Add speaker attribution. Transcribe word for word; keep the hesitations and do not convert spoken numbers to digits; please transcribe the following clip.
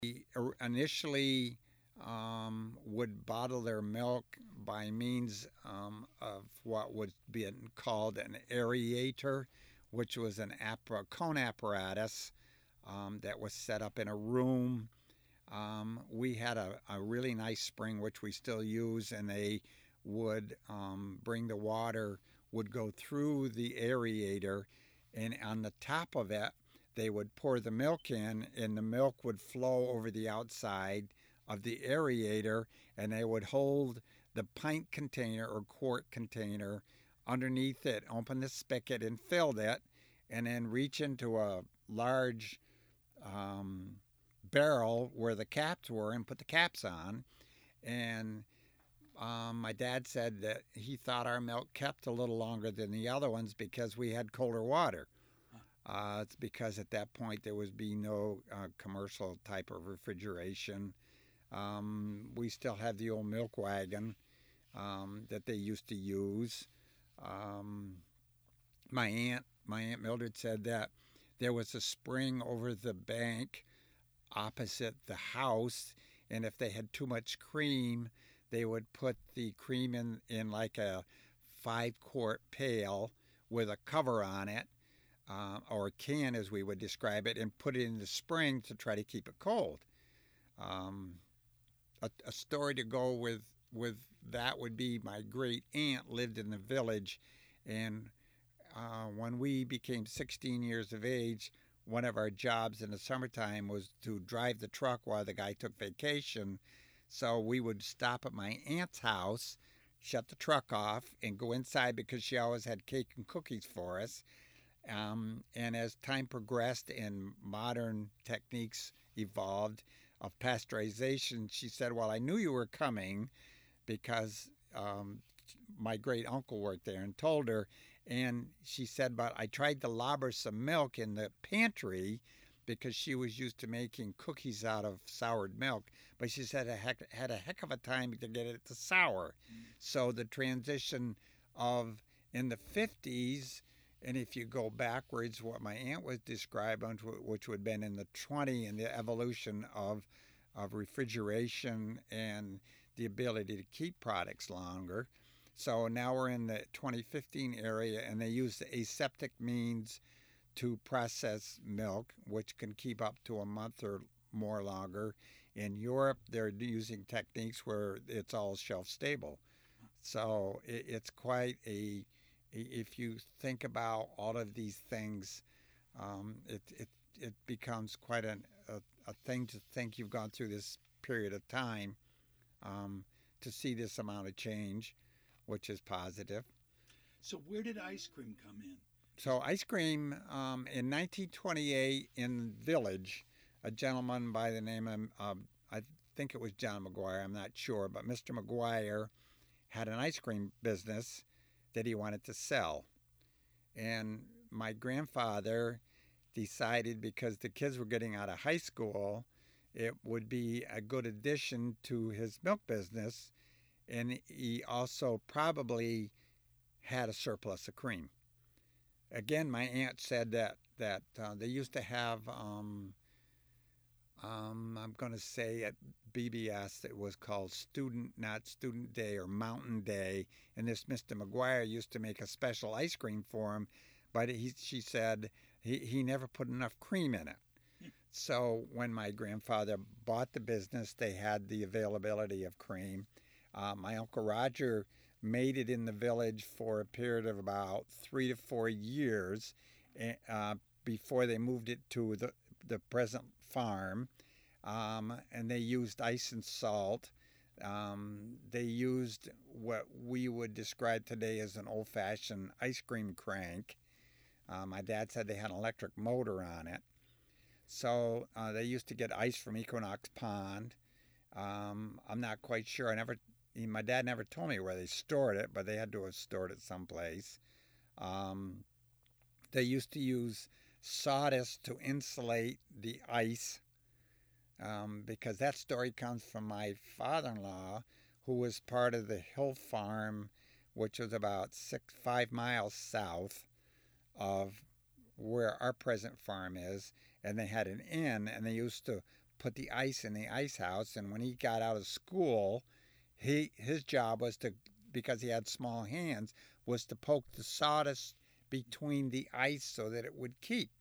Speaker 1: initially um, would bottle their milk by means um, of what would be called an aerator, which was an appara- cone apparatus um, that was set up in a room. Um, we had a, a really nice spring, which we still use, and they would um, bring the water, would go through the aerator, and on the top of it, they would pour the milk in, and the milk would flow over the outside of the aerator, and they would hold the pint container or quart container underneath it, open the spigot, and fill it, and then reach into a large um, barrel where the caps were and put the caps on. And um, my dad said that he thought our milk kept a little longer than the other ones because we had colder water. Uh, it's because at that point there was be no uh, commercial type of refrigeration. Um, we still have the old milk wagon um, that they used to use. Um, my aunt, my aunt Mildred said that there was a spring over the bank opposite the house, and if they had too much cream, they would put the cream in, in like a five quart pail with a cover on it, uh, or a can as we would describe it, and put it in the spring to try to keep it cold. Um, a, a story to go with with that would be my great aunt lived in the village, and uh, when we became sixteen years of age, one of our jobs in the summertime was to drive the truck while the guy took vacation. So we would stop at my aunt's house, shut the truck off, and go inside because she always had cake and cookies for us. Um, and as time progressed and modern techniques evolved of pasteurization, she said, "Well, I knew you were coming because um, my great uncle worked there," and told her. And she said, "But I tried to lob her some milk in the pantry because she was used to making cookies out of soured milk. But she said it heck, had a heck of a time to get it to sour." Mm. So the transition of in the fifties, and if you go backwards, what my aunt was describing, which would have been in the twenties, and the evolution of, of refrigeration and the ability to keep products longer. So now we're in the twenty fifteen area, and they use the aseptic means to process milk, which can keep up to a month or more longer. In Europe, they're using techniques where it's all shelf stable. So it, it's quite a, if you think about all of these things, um, it, it, it becomes quite an, a, a thing to think you've gone through this period of time um, to see this amount of change, which is positive.
Speaker 2: So where did ice cream come in?
Speaker 1: So ice cream um, in nineteen twenty-eight in Village, a gentleman by the name of um, I think it was John McGuire. I'm not sure, but Mister McGuire had an ice cream business that he wanted to sell, and my grandfather decided because the kids were getting out of high school, it would be a good addition to his milk business, and he also probably had a surplus of cream. Again, my aunt said that that uh, they used to have, um, um, I'm going to say at B B S, it was called Student, not Student Day or Mountain Day, and this Mister McGuire used to make a special ice cream for him, but he, she said he, he never put enough cream in it. So when my grandfather bought the business, they had the availability of cream. Uh, my Uncle Roger made it in the village for a period of about three to four years uh, before they moved it to the, the present farm. Um, and they used ice and salt. Um, they used what we would describe today as an old-fashioned ice cream crank. Uh, my dad said they had an electric motor on it. So uh, they used to get ice from Equinox Pond. Um, I'm not quite sure. I never My dad never told me where they stored it, but they had to have stored it someplace. Um, they used to use sawdust to insulate the ice um, because that story comes from my father-in-law, who was part of the Hill Farm, which was about six, five miles south of where our present farm is, and they had an inn, and they used to put the ice in the ice house. And when he got out of school, he his job was to, because he had small hands, was to poke the sawdust between the ice so that it would keep.